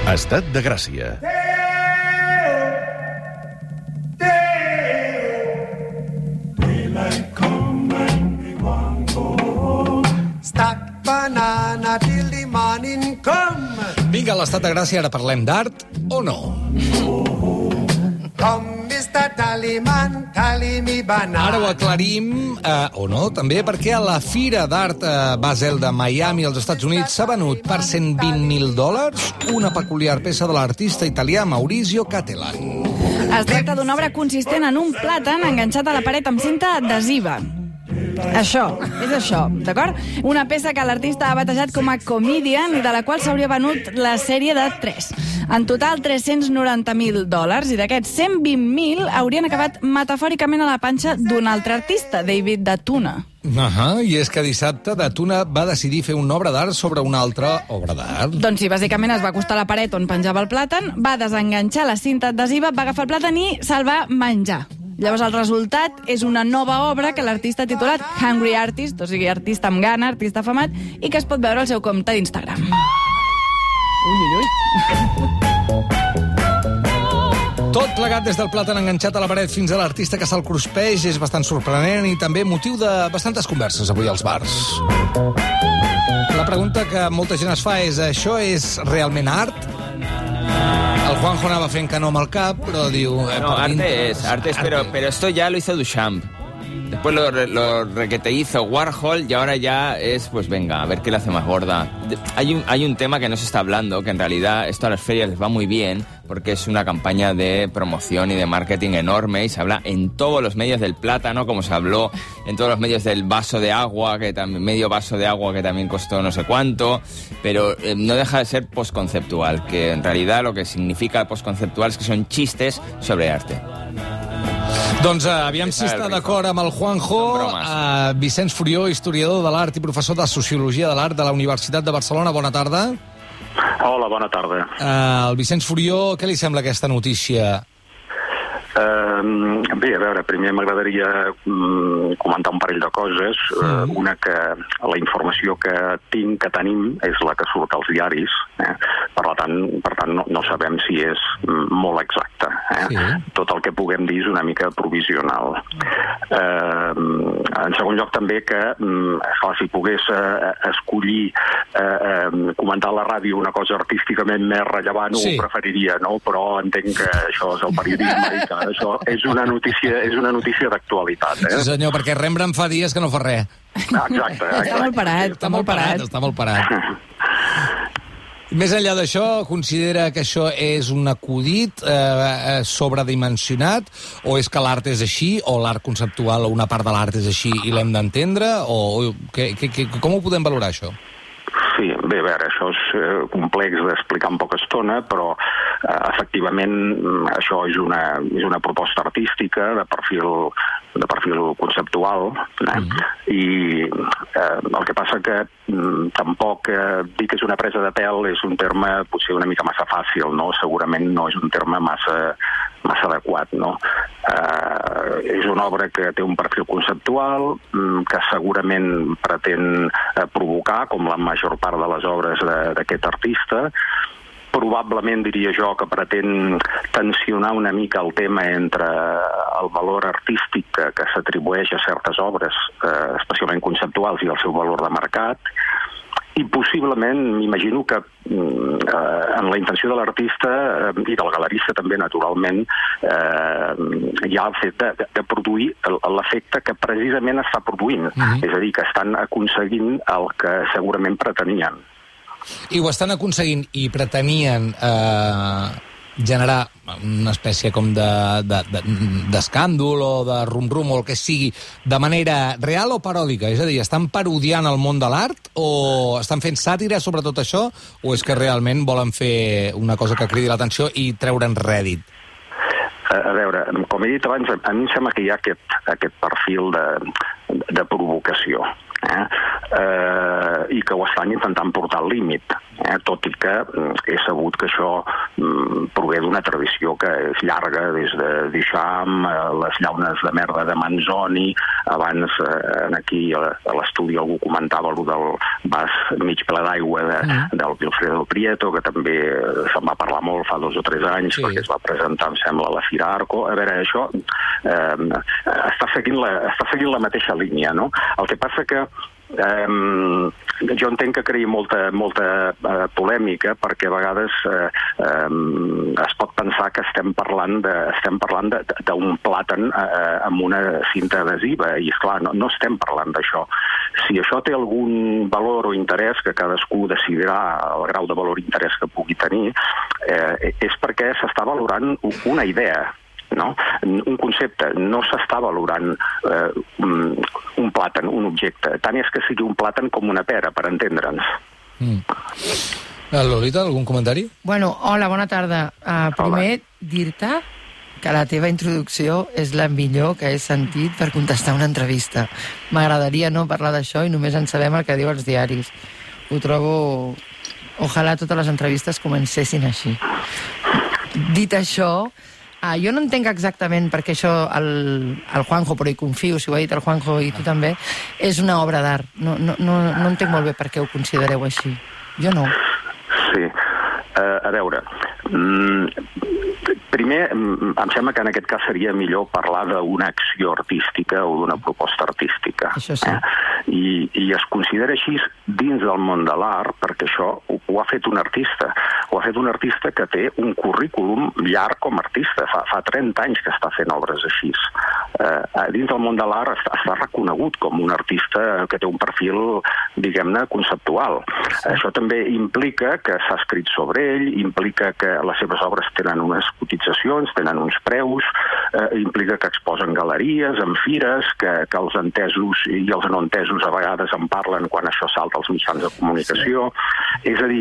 Estat de Gràcia. Vinga, a l'Estat de Gràcia, ara parlem d'art o no? Ara ho aclarim, o no, també, perquè a la Fira d'Art Basel de Miami, als Estats Units, s'ha venut per $120.000 una peculiar peça de l'artista italià Maurizio Cattelan. Es tracta d'una obra consistent en un plàtan enganxat a la paret amb cinta adhesiva. Això, és això, d'acord? Una peça que l'artista ha batejat com a Comedian i de la qual s'hauria venut la sèrie de 3. En total, $390.000, i d'aquests 120.000 haurien acabat metafòricament a la panxa d'un altre artista, David Datuna. I és que dissabte Datuna va decidir fer una obra d'art sobre una altra obra d'art. Doncs sí, bàsicament es va acostar a la paret on penjava el plàtan, va desenganxar la cinta adhesiva, va agafar el plàtan i se'l va menjar. Llavors el resultat és una nova obra que l'artista ha titulat Hungry Artist, o sigui, artista amb gana, artista afamat, i que es pot veure al seu compte d'Instagram. Tot plegat des del plàtan enganxat a la paret fins a l'artista que se'l cruspeix és bastant sorprenent i també motiu de bastantes converses avui als bars. La pregunta que molta gent es fa és: això és realment art? El Juanjo anava fent que no amb el cap, però diu... No, arte es, pero esto ya lo hizo Duchamp. Después lo que te hizo Warhol y ahora ya es, pues venga, a ver qué le hace más gorda. Hay un tema que no se está hablando, que en realidad esto a las ferias les va muy bien, porque es una campaña de promoción y de marketing enorme y se habla en todos los medios del plátano, como se habló en todos los medios del vaso de agua, que también, medio vaso de agua que también costó no sé cuánto, pero no deja de ser postconceptual, que en realidad lo que significa postconceptual es que son chistes sobre arte. Doncs aviam si està d'acord amb el Juanjo. Vicenç Furió, historiador de l'art i professor de Sociologia de l'Art de la Universitat de Barcelona. Bona tarda. Hola, bona tarda. El Vicenç Furió, què li sembla aquesta notícia? Bé, a veure, primer m'agradaria comentar un parell de coses. Una, que la informació que tenim és la que surt als diaris. Per tant, no sabem si és molt exacta. Tot el que puguem dir és una mica provisional. En segon lloc, també, que si pogués escollir comentar a la ràdio una cosa artísticament més rellevant, ho preferiria, no? Però entenc que això és el periodisme i que això és una notícia d'actualitat. Sí, senyor, perquè Rembrandt fa dies que no fa res. Exacte. Està molt parat. Més enllà d'això, considera que això és un acudit sobredimensionat, o és que l'art és així, o l'art conceptual o una part de l'art és així i l'hem d'entendre, o com ho podem valorar, això? Sí, bé, a veure, això és complex d'explicar en poca estona, però efectivament això és una proposta artística de perfil conceptual, i el que passa que tampoc dir que és una presa de pèl és un terme potser una mica massa fàcil, no? Segurament no és un terme massa adequat, no? És una obra que té un perfil conceptual, que segurament pretén provocar, com la major part de les obres d'aquest artista. Probablement diria jo que pretén tensionar una mica el tema entre el valor artístic que s'atribueix a certes obres, especialment conceptuals, i el seu valor de mercat. I possiblement, m'imagino que en la intenció de l'artista i del galerista també, naturalment, hi ha el fet de produir l'efecte que precisament està produint. És a dir, que estan aconseguint el que segurament pretenien. I ho estan aconseguint i pretenien generar una espècie com d'escàndol o de rum-rum o el que sigui, de manera real o paròdica? És a dir, estan parodiant el món de l'art o estan fent sàtira sobre tot això, o és que realment volen fer una cosa que cridi l'atenció i treure'n rèdit? A veure, com he dit abans, a mi em sembla que hi ha aquest perfil de provocació. i que ho estan intentant portar al límit. Tot i que he sabut que això prové d'una tradició que és llarga, des de Duchamp, les llaunes de merda de Manzoni, abans aquí a l'estudi algú comentava allò del vas mig ple d'aigua del Wilfredo Prieto, que també se'n va parlar molt fa 2 o 3 anys, perquè es va presentar, em sembla, a la Fira Arco. A veure, això està seguint la mateixa línia, no? El que passa que jo entenc que creï molta polèmica, perquè a vegades es pot pensar que estem parlant d'un plàtan amb una cinta adhesiva, i esclar, no estem parlant d'això. Si això té algun valor o interès, que cadascú decidirà el grau de valor i interès que pugui tenir, és perquè s'està valorant una idea, no? Un concepte. No s'està valorant un plàtan, un objecte. Tant és que sigui un plàtan com una pera, per entendre'ns. Lolita, algun comentari? Bueno, hola, bona tarda. Primer, dir-te que la teva introducció és la millor que he sentit per contestar una entrevista. M'agradaria no parlar d'això i només en sabem el que diu als diaris. Ho trobo... Ojalà totes les entrevistes comencessin així. Dit això, jo no entenc exactament perquè això el Juanjo, però hi confio, si ho ha dit el Juanjo i tu també, és una obra d'art. No entenc molt bé per què ho considereu així. Jo no. Sí. A veure, primer, em sembla que en aquest cas seria millor parlar d'una acció artística o d'una proposta artística. Això sí. I es considera així dins del món de l'art perquè això ho ha fet un artista. Ho ha fet un artista que té un currículum llarg com a artista. Fa 30 anys que està fent obres així. Dins del món de l'art està reconegut com un artista que té un perfil, diguem-ne, conceptual. Això també implica que s'ha escrit sobre ell, implica que les seves obres tenen unes cotitzacions, tenen uns preus, implica que exposen galeries, en fires, que els entesos i els no entesos a vegades en parlen quan això salta als mitjans de comunicació. És a dir,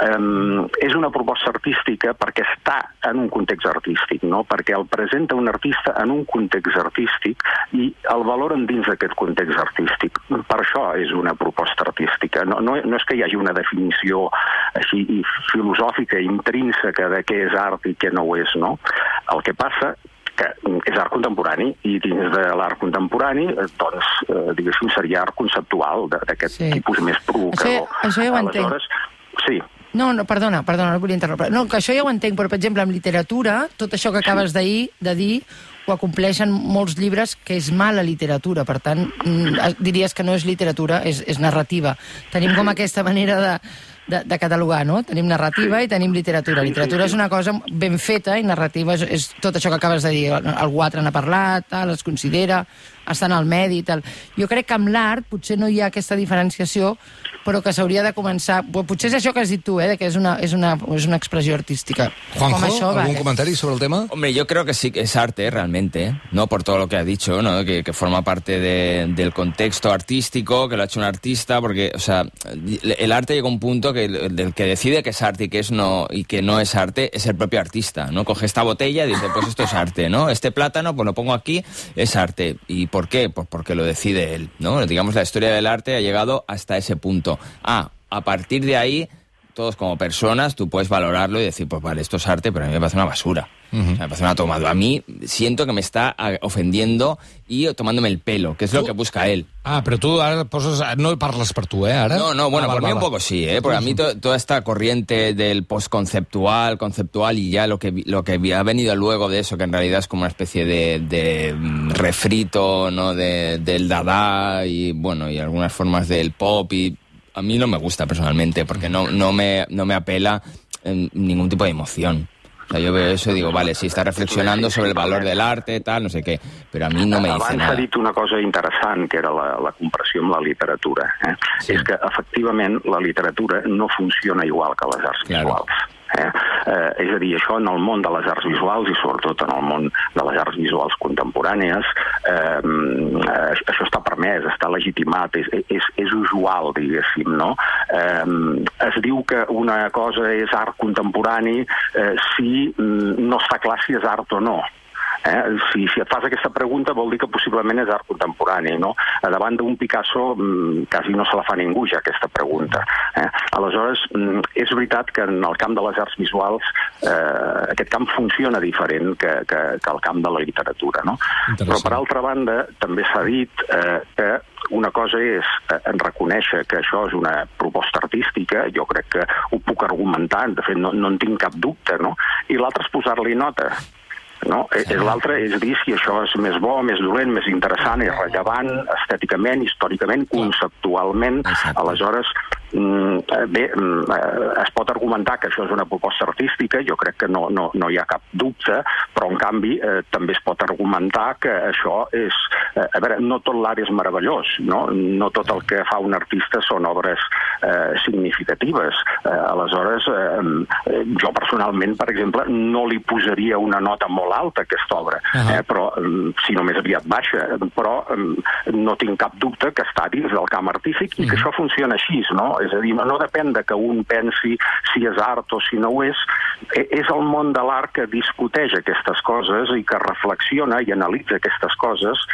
és una proposta artística perquè està en un context artístic, no? Perquè el presenta un artista en un context artístic i el valoren dins d'aquest context artístic. Per això és una proposta artística. No és que hi hagi una definició així filosòfica, intrínseca de què és art i què no ho és, no? El que passa que és art contemporani, i dins de l'art contemporani, doncs, diguéssim, seria art conceptual d'aquest tipus més provocador. Això ja ho entenc. Sí. No, perdona, no volia interrompre. No, que això ja ho entenc, però, per exemple, en literatura, tot això que acabes de dir, ho acompleixen molts llibres que és mala literatura. Per tant, diries que no és literatura, és narrativa. Tenim com aquesta manera de catalogar, no? Tenim narrativa i tenim literatura. Literatura és una cosa ben feta i narrativa és tot això que acabes de dir. El Guatre n'ha parlat, es considera, està en el medi i tal. Jo crec que amb l'art potser no hi ha aquesta diferenciació, però que s'hauria de començar... Potser és això que has dit tu, que és una expressió artística. Juanjo, ¿algún comentario sobre el tema? Hombre, yo creo que sí que es arte, realmente, ¿no? Por todo lo que ha dicho, ¿no? Que forma parte del contexto artístico, que lo ha hecho un artista, porque, o sea, el arte llega a un punto que del que decide que es arte y que no es arte es el propio artista, ¿no? Coge esta botella y dice, pues esto es arte, ¿no? Este plátano, pues lo pongo aquí, es arte. ¿Y por qué? Pues porque lo decide él, ¿no? Digamos, la historia del arte ha llegado hasta ese punto. A partir de ahí, todos como personas, tú puedes valorarlo y decir, pues vale, esto es arte, pero a mí me parece una basura. O sea, me parece una tomada. A mí siento que me está ofendiendo y tomándome el pelo, que es lo que busca él. Pero tú ahora no parlas por tú, ¿Ahora? No, bueno, por mí un poco sí, Porque a mí toda esta corriente del postconceptual, conceptual y ya lo que ha venido luego de eso, que en realidad es como una especie de refrito, ¿no? Del dada y, bueno, y algunas formas del pop, y a mí no me gusta personalmente, porque no me apela ningún tipo de emoción. O sea, yo veo eso y digo, vale, sí, está reflexionando sobre el valor del arte, tal, no sé què, però a mi no me dice nada. Abans ha dit una cosa interessant, que era la comparació amb la literatura. Sí. És que, efectivament, la literatura no funciona igual que les arts visuals. És a dir, això en el món de les arts visuals i sobretot en el món de les arts visuals contemporànies, això està permès, està legitimat, és usual, diguéssim, no? Es diu que una cosa és art contemporani si no està clar si és art o no. Si et fas aquesta pregunta vol dir que possiblement és art contemporani, no? Davant d'un Picasso quasi no se la fa ningú ja aquesta pregunta. Aleshores, és veritat que en el camp de les arts visuals aquest camp funciona diferent que el camp de la literatura, no? Però per altra banda també s'ha dit que una cosa és reconèixer que això és una proposta artística, jo crec que ho puc argumentar, de fet no en tinc cap dubte, no? I l'altre és posar-li nota. No? L'altre és dir si això és més bo, més dolent, més interessant, és rellevant, estèticament, històricament, conceptualment. Aleshores, bé, es pot argumentar que això és una proposta artística, jo crec que no hi ha cap dubte, però en canvi també es pot argumentar que això és... A veure, no tot l'art és meravellós, no tot el que fa un artista són obres significatives. Aleshores, jo personalment, per exemple, no li posaria una nota molt alta a aquesta obra, però si no més aviat baixa, però no tinc cap dubte que està dins del camp artístic i que això funciona així, no? És a dir, no depèn de que un pensi si és art o si no ho és el món de l'art que discuteix aquestes coses i que reflexiona i analitza aquestes coses.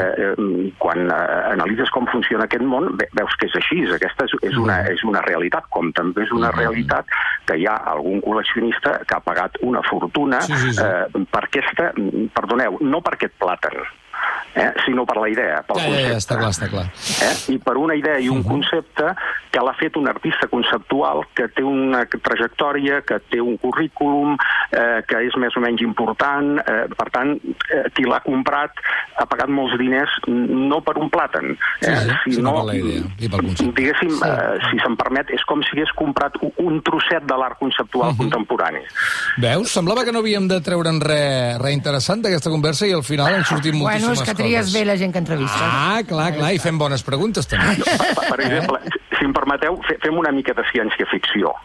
Quan analitzes com funciona aquest món, veus que és així, aquesta és una realitat, com també és una realitat que hi ha algun col·leccionista que ha pagat una fortuna per aquesta, perdoneu, no per aquest plàtan, sinó per la idea, pel concepte. Està clar. I per una idea i un concepte que l'ha fet un artista conceptual que té una trajectòria, que té un currículum, que és més o menys important. Per tant, qui l'ha comprat ha pagat molts diners no per un plàtan, sinó per la idea i pel concepte. Diguéssim, si se'm permet, és com si hagués comprat un trosset de l'art conceptual contemporani. Veus? Semblava que no havíem de treure'n res interessant d'aquesta conversa i al final han sortit moltíssimes coses. Bueno, és que tries bé la gent que entrevistes. Clar, i fem bones preguntes també. Per exemple, si em permeteu, fem una mica de ciència-ficció.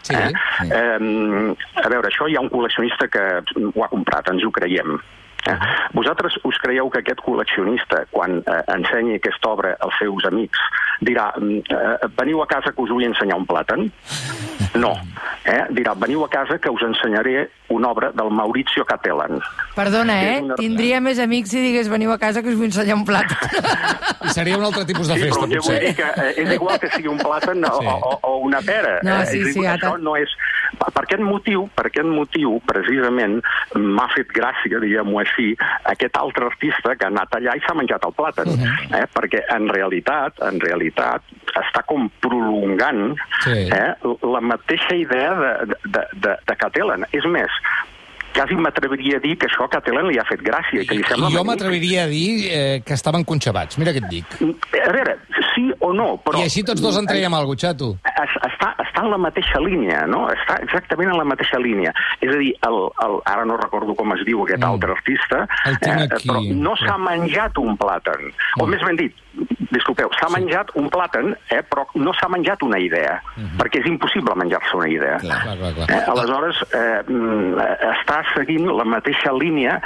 A veure, això hi ha un col·leccionista que ho ha comprat, ens ho creiem. Vosaltres us creieu que aquest col·leccionista, quan ensenyi aquesta obra als seus amics, dirà, veniu a casa que us vull ensenyar un plàtan? No. Dirà, veniu a casa que us ensenyaré una obra del Maurizio Cattelan. Perdona, tindria més amics si digués veniu a casa que us vull ensenyar un plàtan. I seria un altre tipus de festa, potser. Vull dir que és igual que sigui un plàtan o una pera. No, això no és... Per aquest motiu, precisament, m'ha fet gràcia, diguem-ho així, aquest altre artista que ha anat allà i s'ha menjat el plàtan. Perquè en realitat està com prolongant la mateixa idea de Cattelan. És més, quasi m'atreviria a dir que això a Cattelan li ha fet gràcia. Jo m'atreviria a dir que estaven conxabats. Mira què et dic. A veure, sí o no, però... I així tots dos en traiem alguna cosa, xato. Està en la mateixa línia, no? Està exactament en la mateixa línia. És a dir, ara no recordo com es diu aquest altre artista, però no s'ha menjat un plàtan. O més ben dit, disculpeu, s'ha menjat un plàtan, però no s'ha menjat una idea, perquè és impossible menjar-se una idea. Aleshores, està seguint la mateixa línia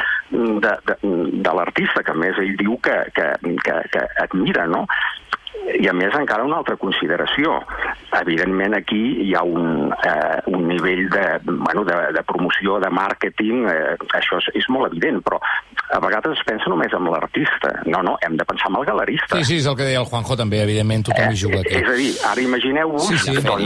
de l'artista, que a més ell diu que admira, no? I a més encara una altra consideració. Evidentment aquí hi ha un nivell de promoció, de màrqueting, això és molt evident, però a vegades es pensa només en l'artista. No, hem de pensar en el galerista. Sí, és el que deia el Juanjo també, evidentment, tothom hi juga aquí. És a dir, ara imagineu-vos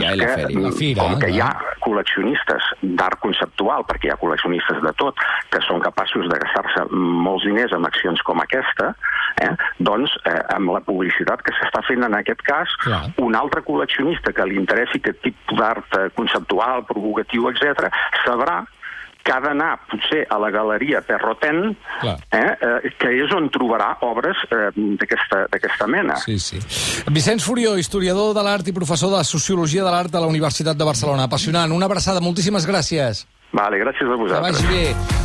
com que hi ha col·leccionistes d'art conceptual, perquè hi ha col·leccionistes de tot, que són capaços de gastar-se molts diners en accions com aquesta, doncs amb la publicitat que s'està fent en aquest cas, un altre col·leccionista que li interessi aquest tipus d'art conceptual, provocatiu, etc., sabrà que ha d'anar potser a la galeria Perrotin, que és on trobarà obres d'aquesta mena. Sí. Vicenç Furió, historiador de l'art i professor de Sociologia de l'Art de la Universitat de Barcelona. Apassionant. Una abraçada. Moltíssimes gràcies. Vale, gràcies a vosaltres. Que vagi bé.